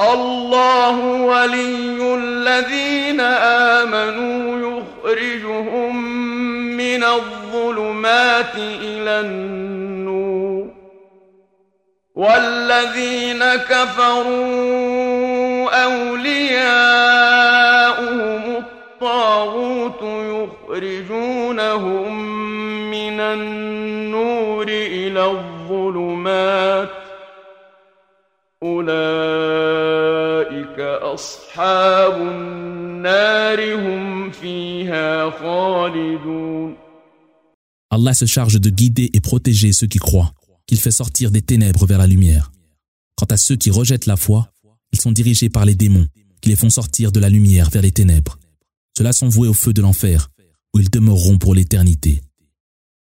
الله ولي الذين آمنوا يخرجهم من الظلمات إلى النور والذين كفروا أولياؤهم الطاغوت يخرجونهم من النور إلى الظلمات أولئك أصحاب النار هم فيها خالدون. Allah se charge de guider et protéger ceux qui croient, qu'il fait sortir des ténèbres vers la lumière. Quant à ceux qui rejettent la foi, ils sont dirigés par les démons, qui les font sortir de la lumière vers les ténèbres. Ceux-là sont voués au feu de l'enfer, où ils demeureront pour l'éternité.